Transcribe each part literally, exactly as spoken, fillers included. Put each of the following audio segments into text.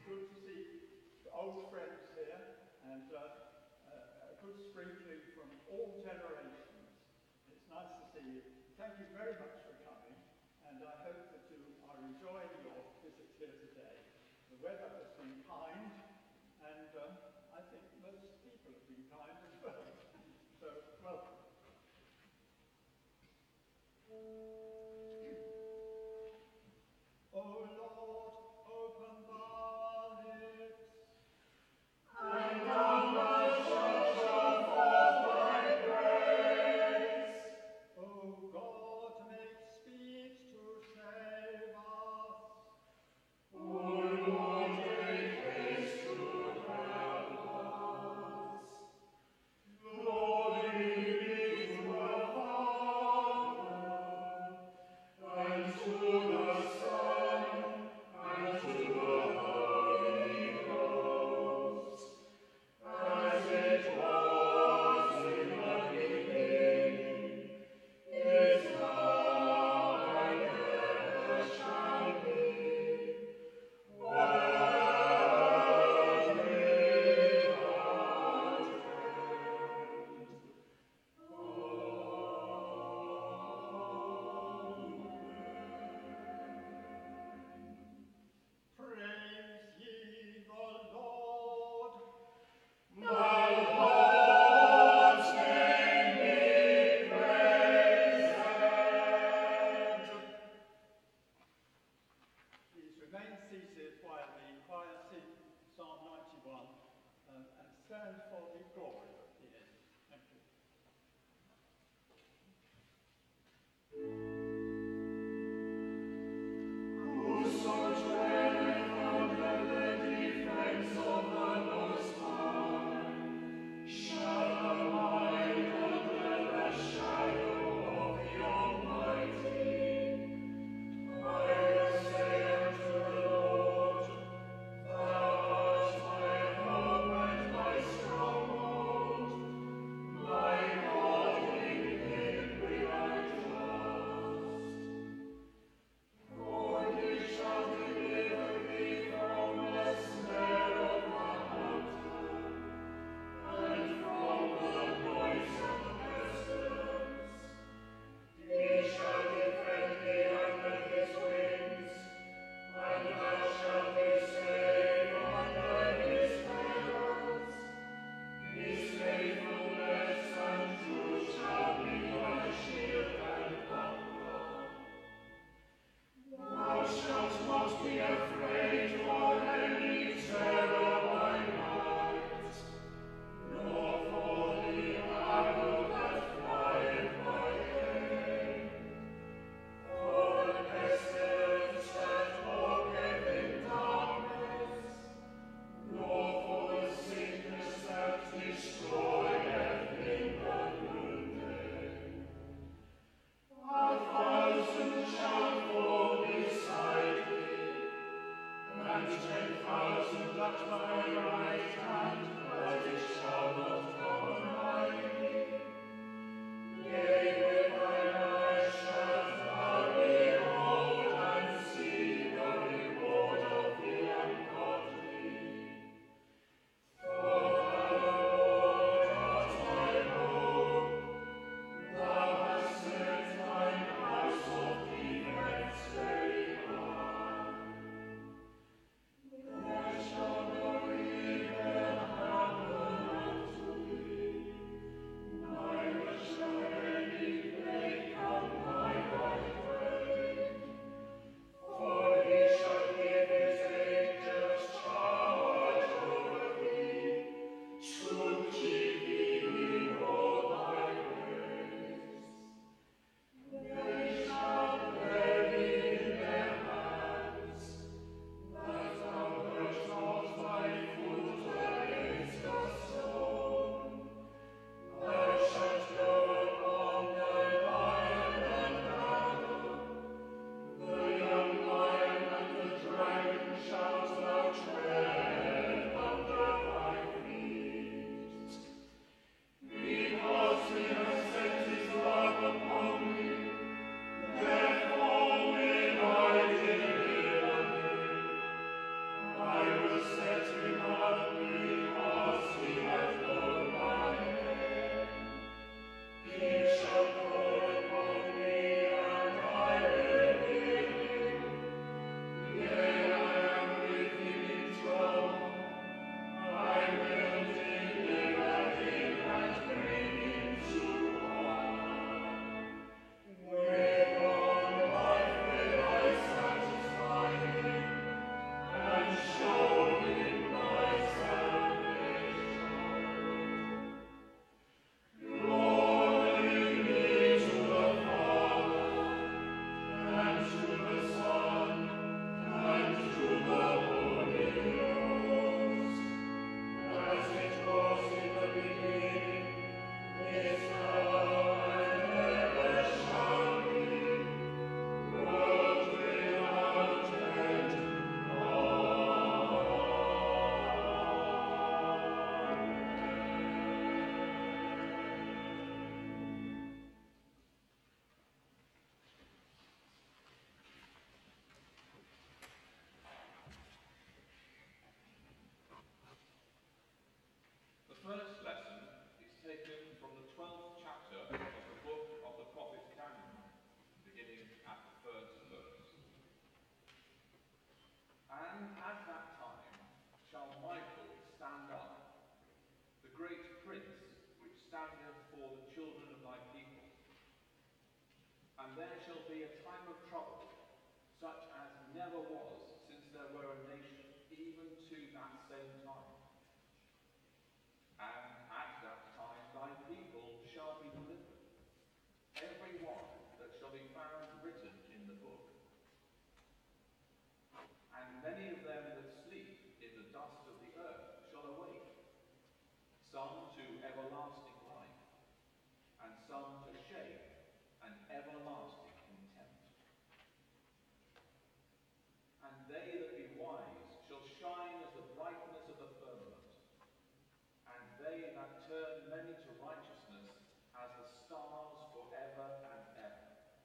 good to see old friends here, and uh, a good sprinkling from all generations. It's nice to see you. Thank you very much for coming, and I hope that you are enjoying your visit here today. The weather has been kind, and uh, I think most people have been kind as well. So, welcome. O Lord, open thy lips, and our mouth shall show forth thy praise. O God, make speech to save us. O Lord, of trouble, such as never was since there were a nation, even to that same time. And at that time thy people shall be delivered, every one that shall be found written in the book. And many of them that sleep in the dust of the earth shall awake, some to everlasting life, and some to shame and everlasting contempt. And they that be wise shall shine as the brightness of the firmament, and they that turn many to righteousness as the stars forever and ever.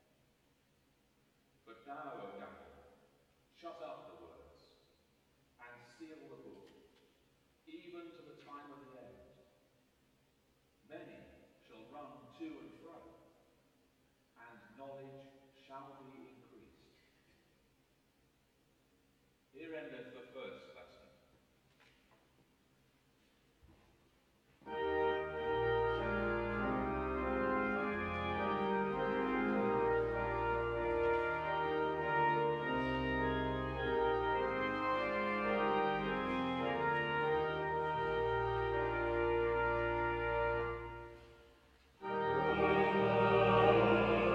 But thou, O Daniel, shut up the words, and seal the book, even to the time of the end. Many shall run to and fro, and knowledge shall be increased. Here endeth the first lesson.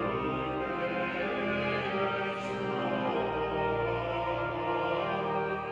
Thank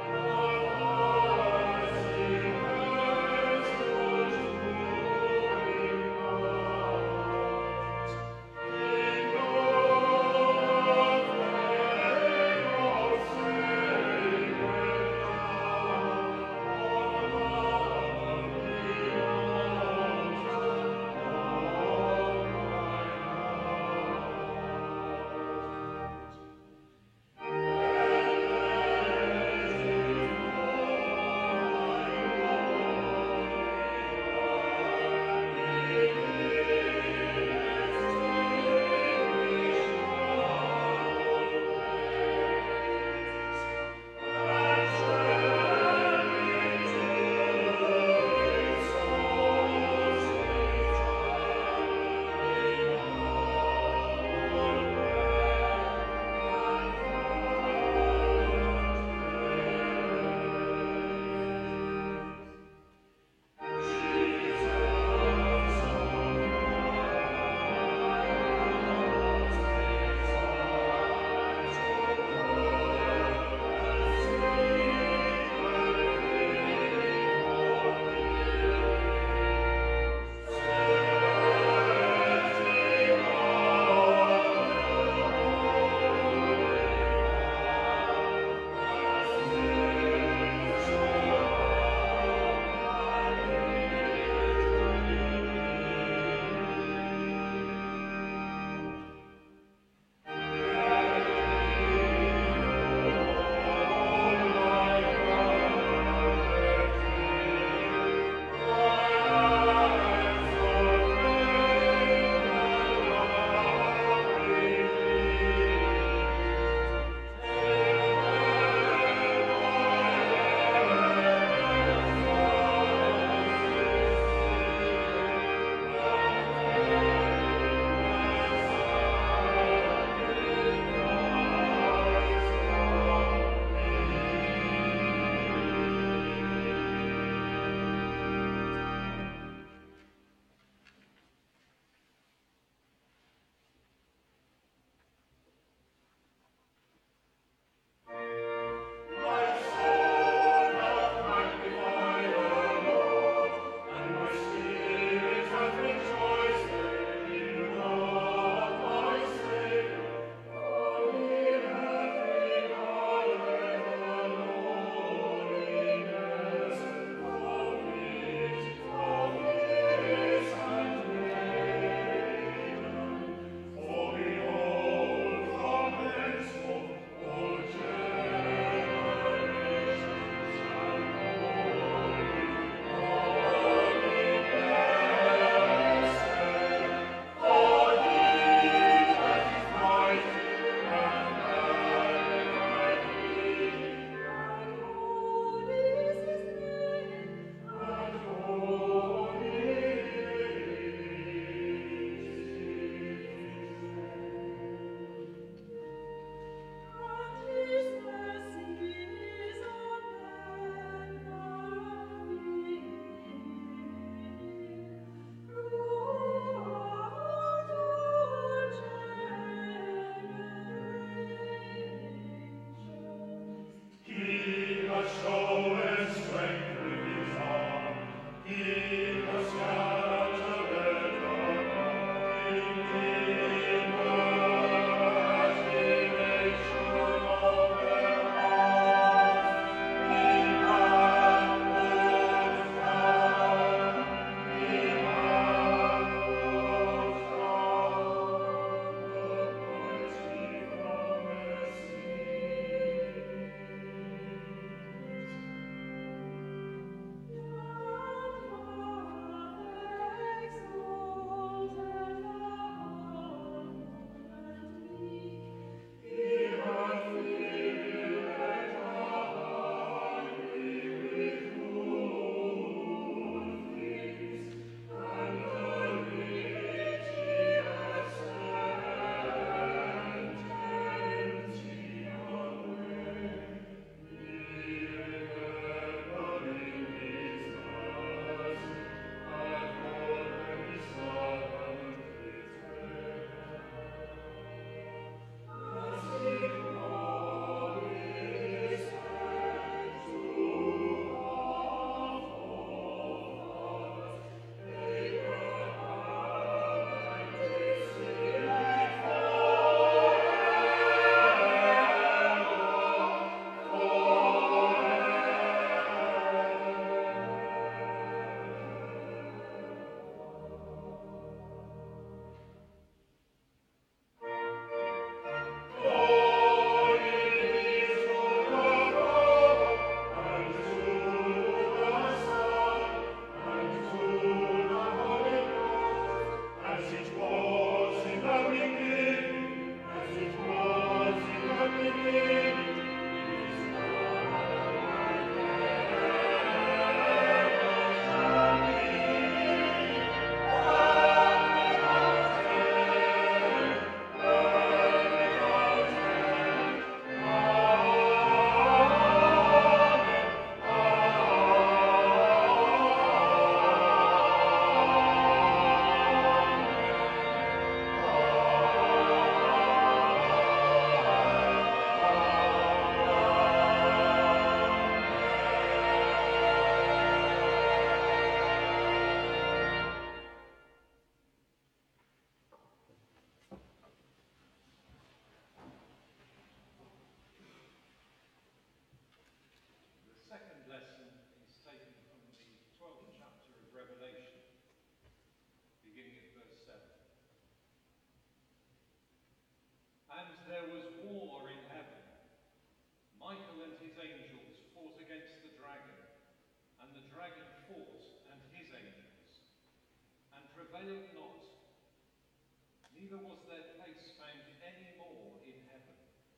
prevailed not, neither was their place found any more in heaven.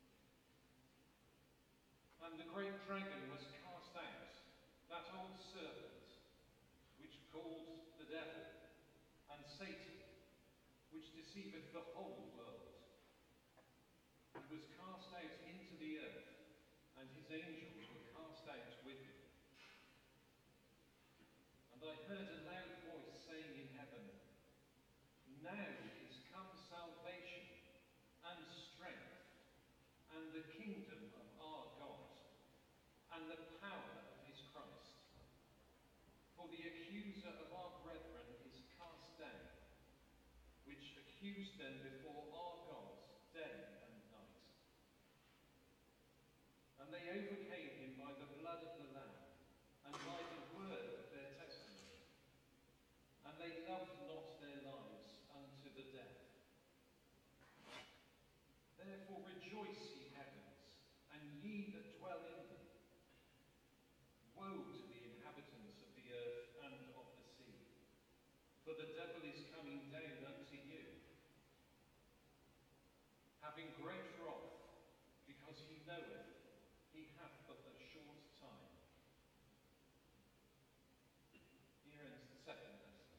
And the great dragon was cast out, that old serpent, which called the devil, and Satan, which deceiveth the whole world. He was cast out into the earth, and his angels were cast out with him. And I heard a loud voice saying in heaven, Now is come salvation, and strength, and the kingdom of our God, and the power of his Christ. For the accuser of our brethren is cast down, which accused them before our God day and night. And they overcame him by the blood of the Lamb, and by the word of their testimony. And they loved not their lives unto the death. Therefore rejoice, ye heavens, and ye that dwell in them. Woe to the inhabitants of the earth and of the sea, for the devil is coming down unto you, having great wrath, because he knoweth he hath but a short time. Here ends the second lesson.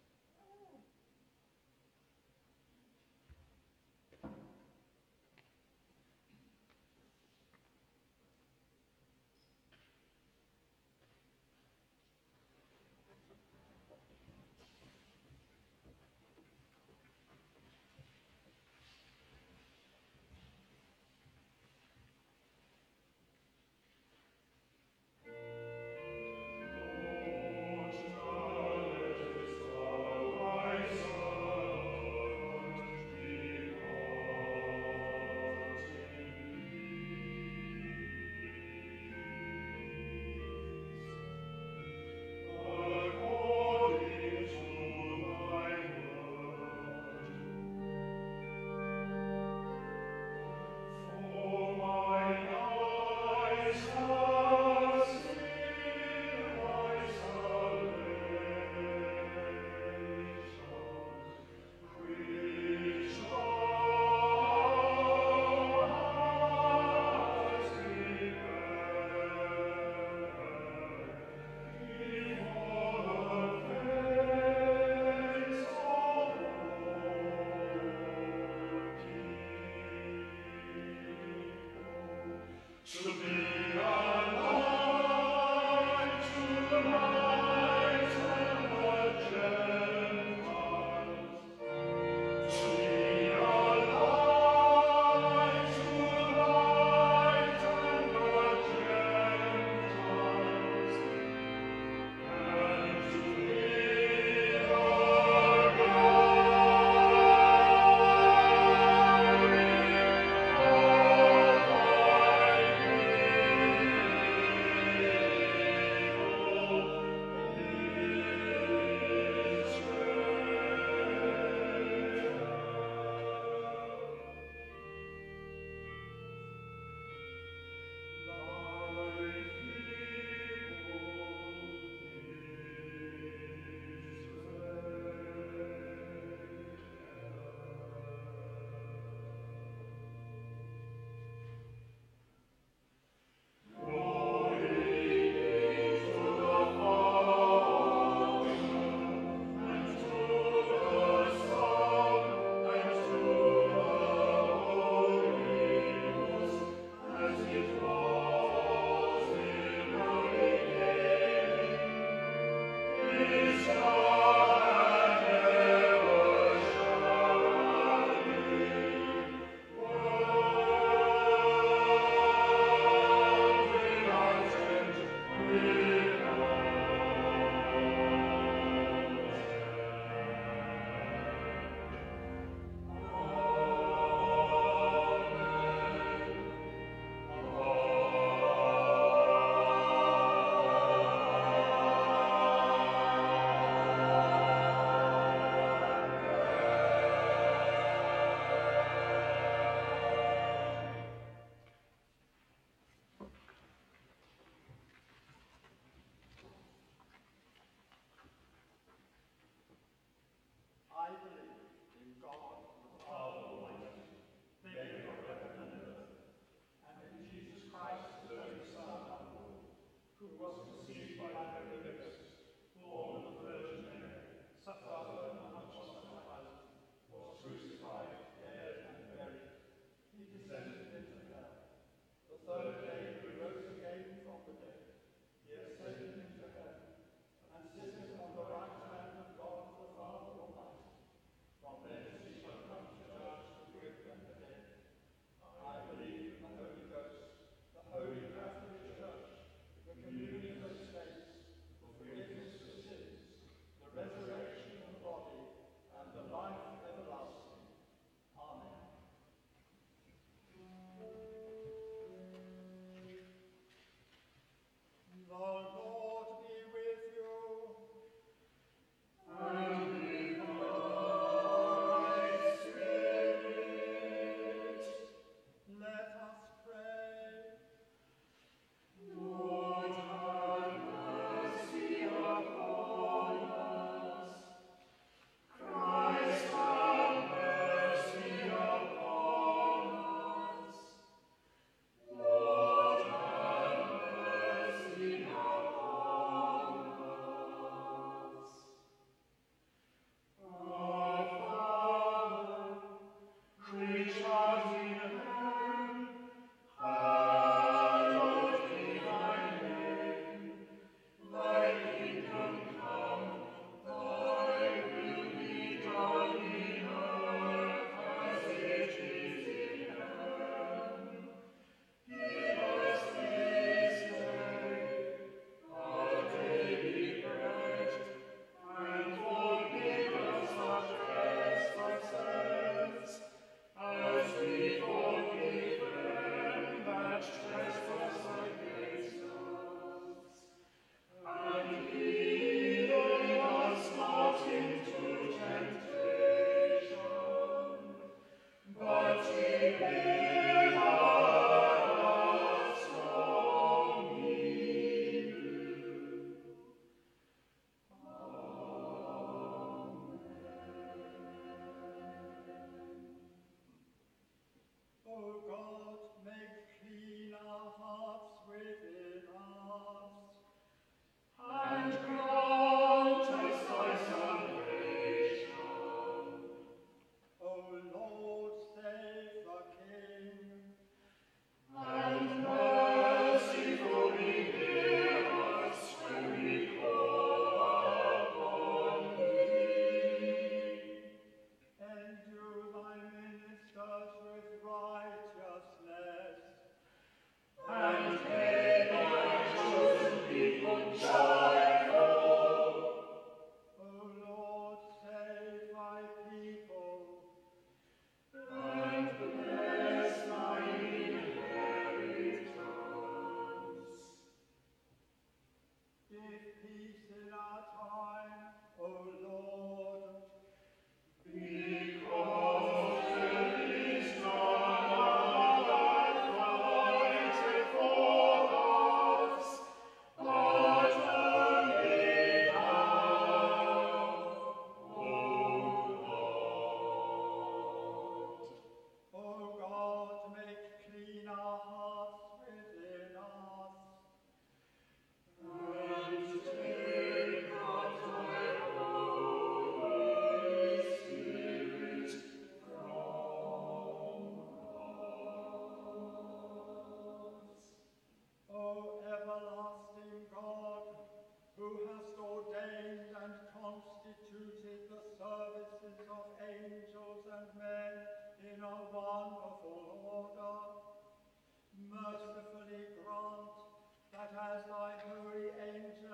Amen.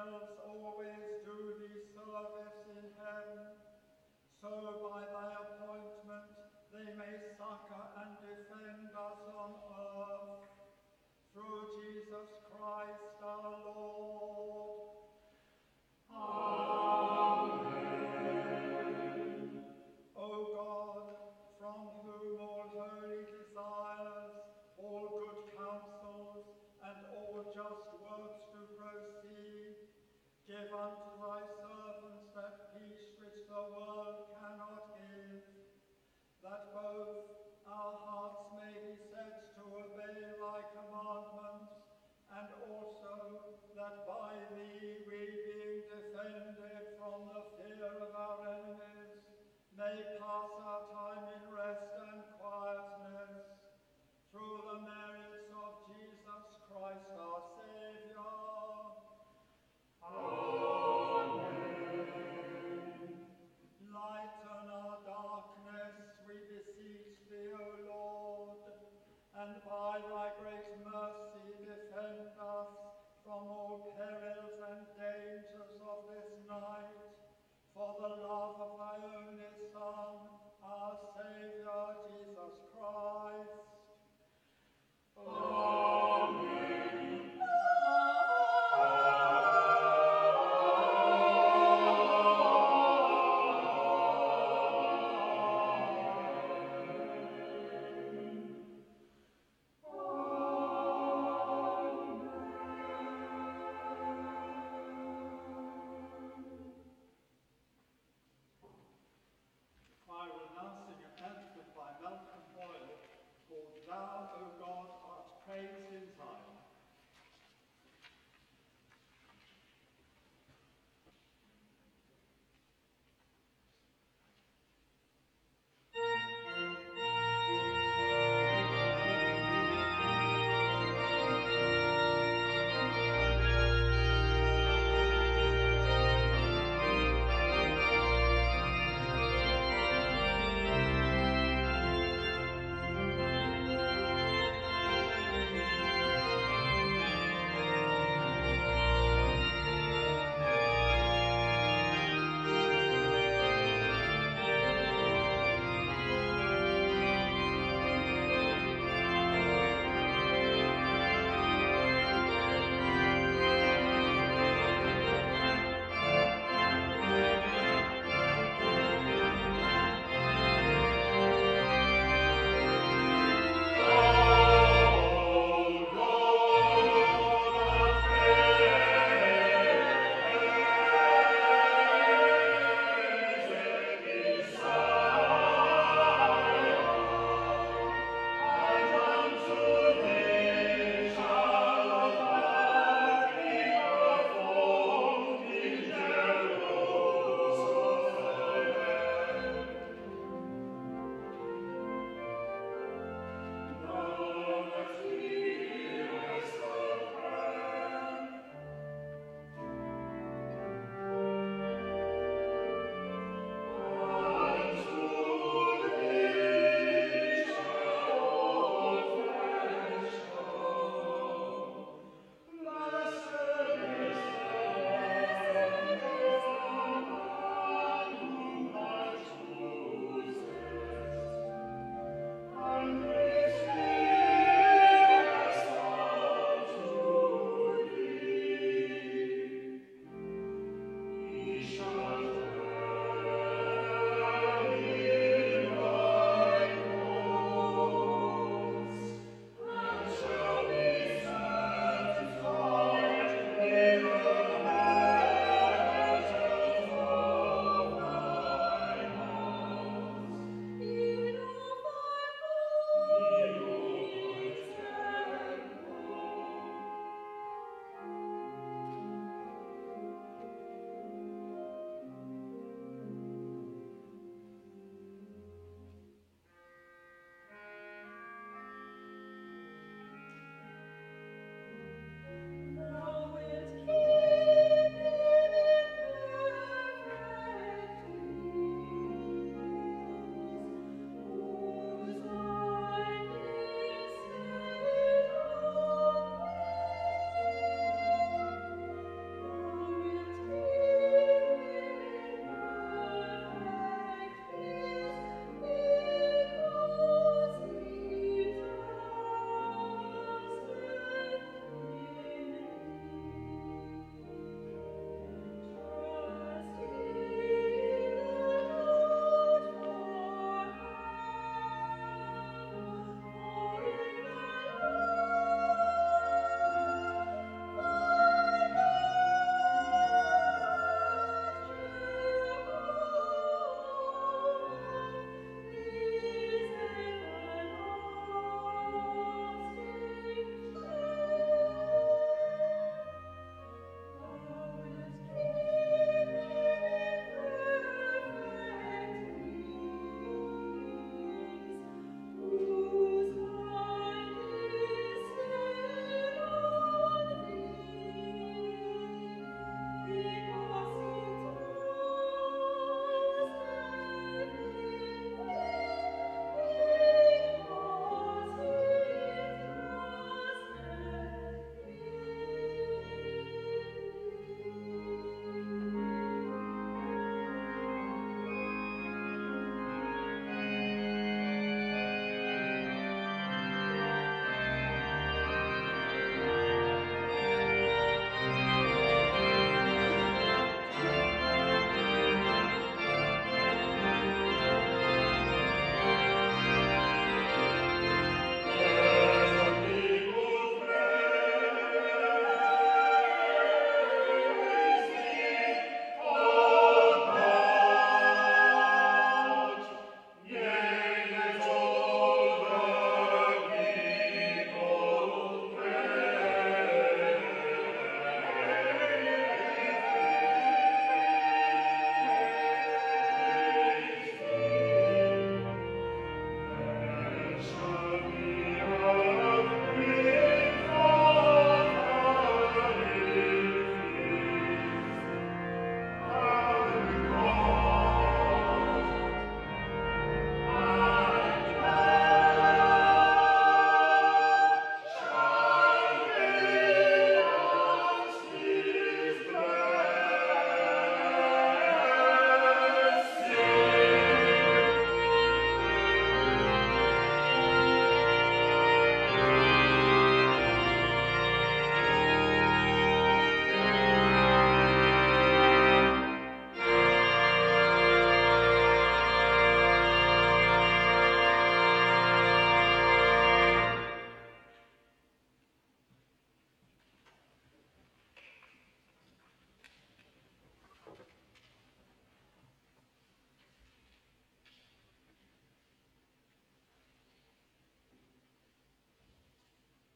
themselves always do thee service in heaven, so by thy appointment they may succor and defend us on earth. Through Jesus Christ our Lord. Amen. O God, from whom all holy desires, all good counsels, and all just works do proceed, give unto thy servants that peace which the world cannot give, that both our hearts may be set to obey thy commandments, and also that by thee we, being defended from the fear of our enemies, may pass our time in rest and quietness, through the merits of Jesus Christ our Saviour. Amen. Lighten our darkness, we beseech thee, O Lord, and by thy great mercy defend us from all perils and dangers of this night, for the love of thy only Son, our Saviour, Jesus Christ. Amen. I will now sing an anthem by Malcolm Boyle called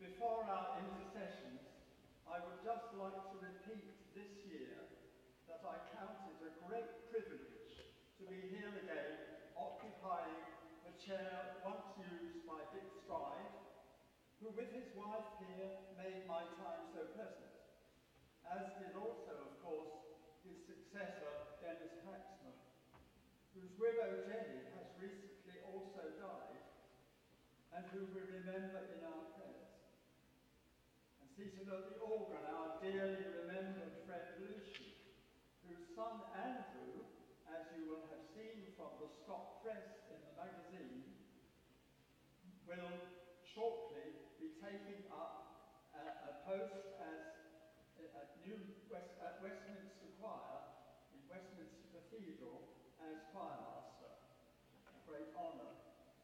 Before our intercessions, I would just like to repeat this year that I count it a great privilege to be here again, occupying the chair once used by Dick Stride, who with his wife here made my time so pleasant, as did also, of course, his successor, Dennis Paxman, whose widow Jenny has recently also died, and who we remember in our prayers. And seated at the organ, our dearly remembered friend Lucian, whose son Andrew, as you will have seen from the Scott Press in the magazine, will shortly be taking up a, a post as at New West, at Westminster Choir in Westminster Cathedral as choirmaster, a great honour.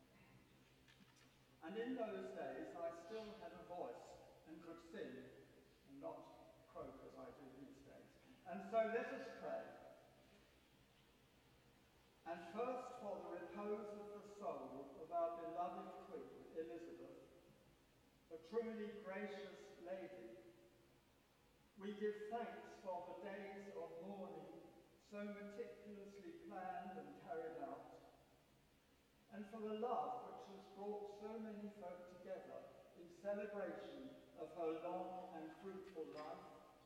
And in those days I still had a voice and could sing and not croak as I do these days. And so let us pray. And first for the repose of the soul of our beloved Queen, Elizabeth, a truly gracious lady, we give thanks for the days of mourning so meticulously planned and carried out, and for the love which has brought so many folk together in celebration of her long and fruitful life.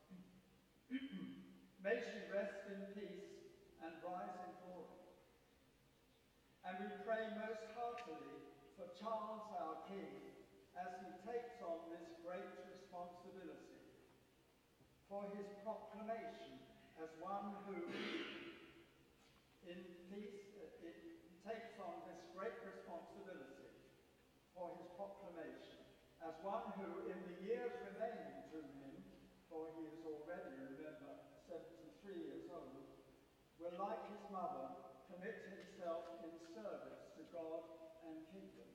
May she rest in peace and rise in glory. And we pray most heartily for Charles our King as he takes on this great responsibility, for his proclamation as one who, in peace, uh, it, he takes on this great responsibility for his proclamation as one who, in the years remaining to him, for he is already, remember, seventy-three years old, will, like his mother, commit himself in service to God and kingdom.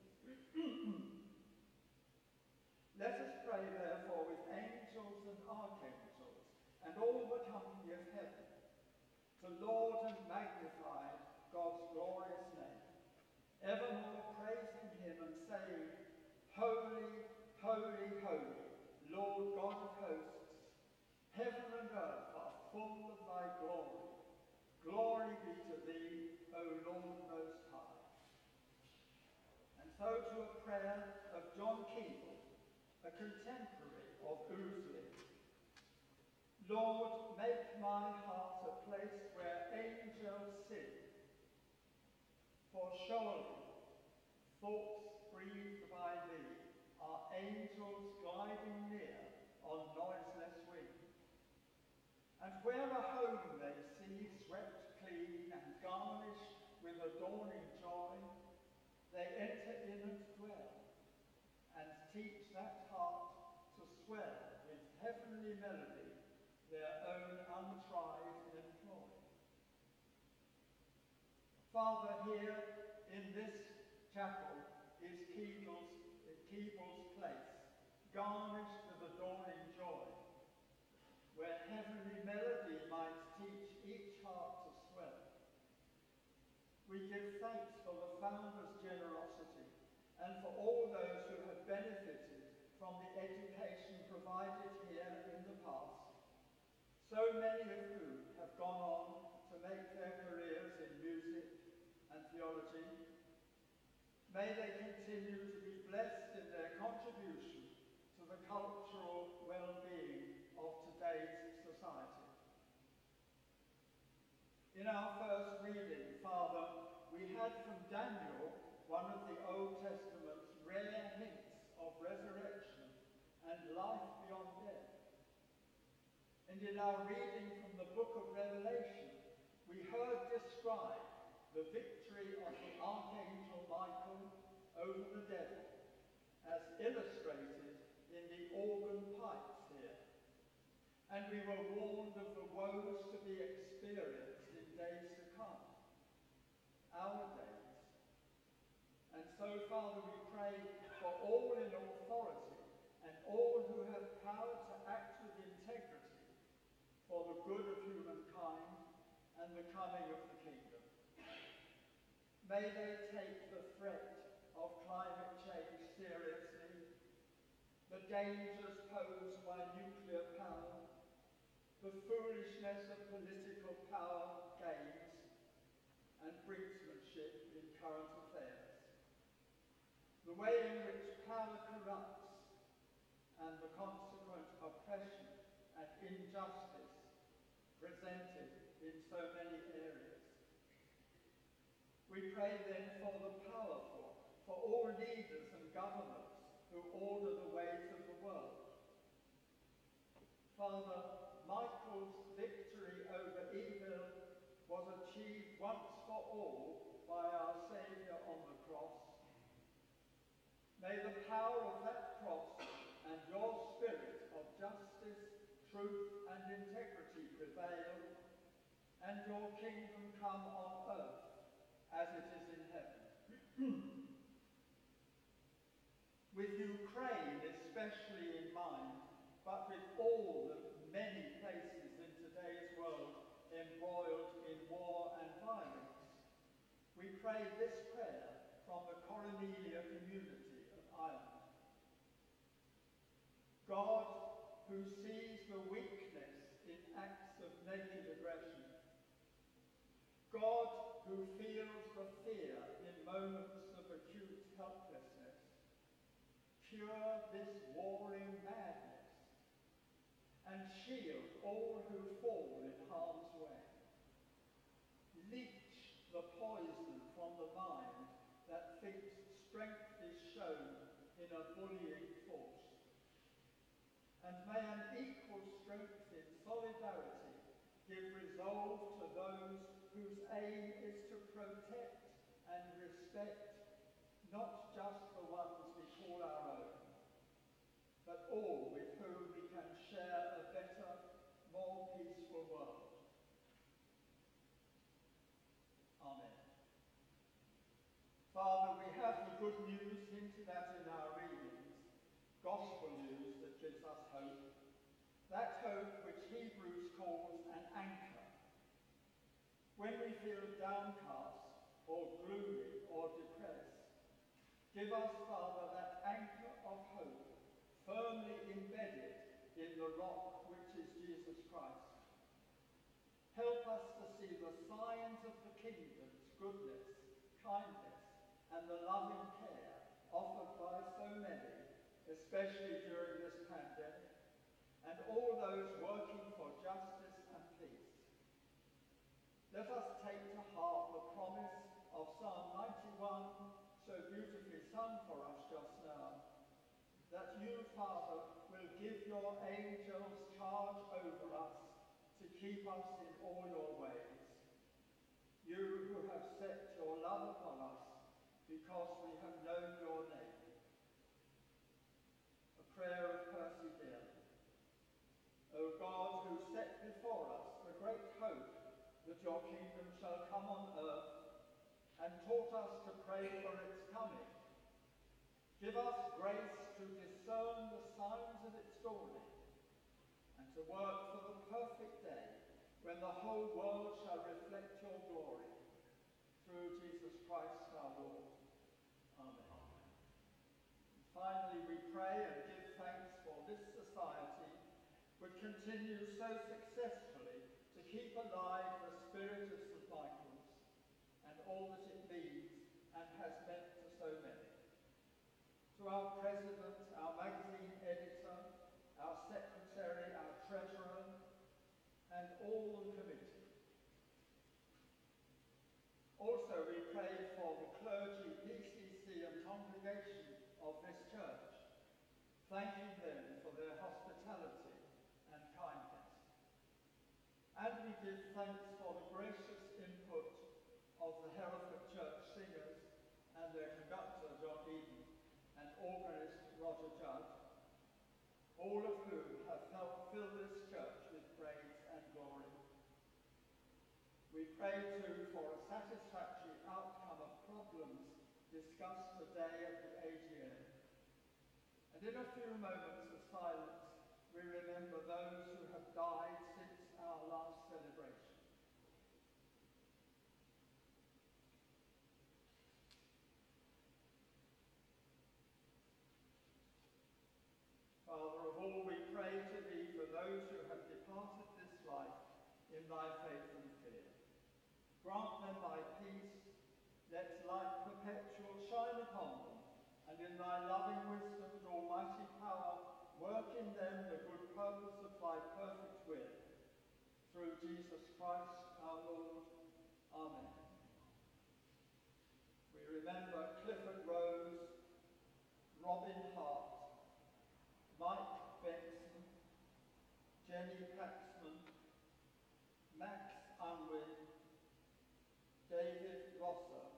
Let us pray, therefore, with angels and archangels and all the company of heaven, to laud and magnify God's glorious name, evermore praising him and saying, Holy, holy, holy, Lord God of hosts, heaven and earth are full of thy glory. Glory be to thee, O Lord Most High. And so to a prayer of John Keble, a contemporary of Ousley. Lord, make my heart a place where angels sing, for surely thoughts breathed by thee are angels gliding near on noiseless wing. And where a home they see swept clean and garnished with adorning joy, they enter in and dwell, and teach that heart to swell with heavenly melody their own untried employ. Father, here in this chapel is Keble's, Keble's place, garnished with adorning joy, where heavenly melody might teach each heart to swell. We give thanks for the founder's generosity and for all those who have benefited from the education provided here in the past, so many of whom have gone on to make their careers in music and theology. May they continue to be blessed in their contribution to the cultural well-being of today's society. In our first reading, Father, we had from Daniel one of the Old Testament's rare hints of resurrection and life beyond death. And in our reading from the book of Revelation, we heard described the victory of the Archangel Michael over the devil, as illustrated in the organ pipes here. And we were warned of the woes to be experienced in days to come, our days. And so, Father, we pray for all in authority and all who have power to act with integrity for the good of humankind and the coming of the kingdom. May they take the threat of climate change seriously, the dangers posed by nuclear power, the foolishness of political power games, and brinksmanship in current affairs, the way in which power corrupts, and the consequent oppression and injustice presented in so many areas. We pray then for the powerful, for all leaders and governments who order the ways of the world. Father, Michael's victory over evil was achieved once for all by our Saviour on the cross. May the power of that cross and your spirit of justice, truth and integrity prevail, and your kingdom come on earth as it is in heaven. With Ukraine especially in mind, but with all the many places in today's world embroiled in war and violence, we pray this prayer from the Cornelia community of Ireland. God, who sees the weakness in acts of naked aggression, God, who feels the fear in moments of acute helplessness, cure this warring madness, and shield all who fall in harm's way. Leach the poison from the mind that thinks strength is shown in a bullying force. And may an equal strength in solidarity give resolve to those whose aim is to protect and respect not just the ones we call our own, but all with whom we can share a better, more peaceful world. Amen. Father, we have the good news hinted at in our readings, gospel news that gives us hope, that hope which Hebrews calls an anchor. When we feel downcast or gloomy or depressed, give us, Father, that anchor of hope firmly embedded in the rock which is Jesus Christ. Help us to see the signs of the kingdom's goodness, kindness, and the loving care offered by so many, especially during this pandemic, and all those working for justice and peace. Let us take to heart the promise of Psalm ninety-one, so beautifully sung for us just now, that you, Father, will give your angels charge over us to keep us in all your ways. You who have set your love upon us because we have known your name. A prayer of Percy Dale. O God, who set before us the great hope that your kingdom shall come on earth, and taught us to pray for its coming, give us grace to discern the signs of its dawning, and to work for the perfect day when the whole world shall reflect your glory. Through Jesus Christ our Lord. Amen. And finally, we pray and give thanks for this society, which continues so successfully to keep alive the spirit of Saint Michael's and all that it means and has meant to so many. To our president, our magazine editor, our secretary, our treasurer, and all the committee. Also, we pray for the clergy, P C C and congregation of this church, thanking them for their hospitality and kindness. And we give thanks for the gracious input of the Hereford Church singers and their conductor, John Eden, and organist, Roger Judd, all of whom have helped fill this church with praise and glory. We pray too for a satisfactory outcome of problems discussed today at the A G M. And in a few moments of silence, we remember those who have died since our last celebration. thy faith and fear. Grant them thy peace, let light perpetual shine upon them, and in thy loving wisdom and almighty power work in them the good purpose of thy perfect will. Through Jesus Christ our Lord. Amen. We remember Clifford Rose, Robin Hart, Mike Benson, Jenny Paxman, Max Unwin, David Rosser,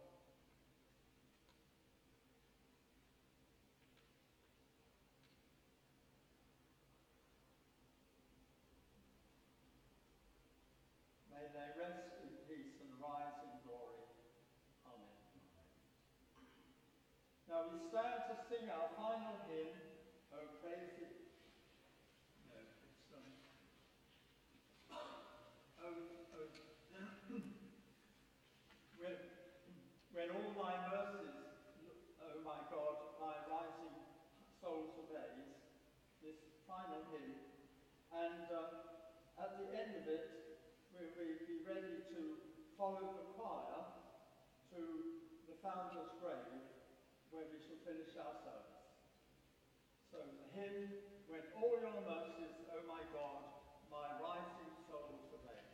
may they rest in peace and rise in glory. Amen. Now we stand to sing our final hymn, O praise it. No, it's um, O, O, when, when all thy mercies, O my God, my rising soul surveys, this final hymn, and uh, at the end of it, we will be ready to follow the choir to the founder's grave, where we shall finish our service. So the hymn, when all your mercies, O my God, my rising soul surveys.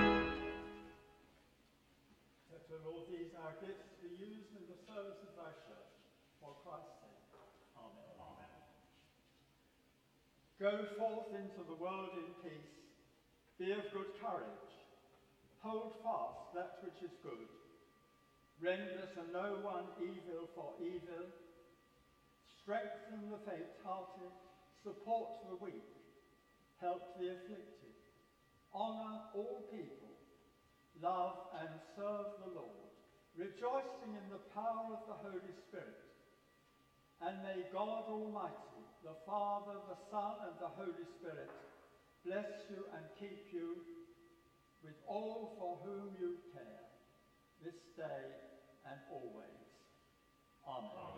Let all these our gifts be used in the service of thy church. Go forth into the world in peace. Be of good courage. Hold fast that which is good. Render to no one evil for evil. Strengthen the faint-hearted. Support the weak. Help the afflicted. Honour all people. Love and serve the Lord, rejoicing in the power of the Holy Spirit. And may God Almighty, the Father, the Son, and the Holy Spirit, bless you and keep you with all for whom you care, this day and always. Amen. Amen.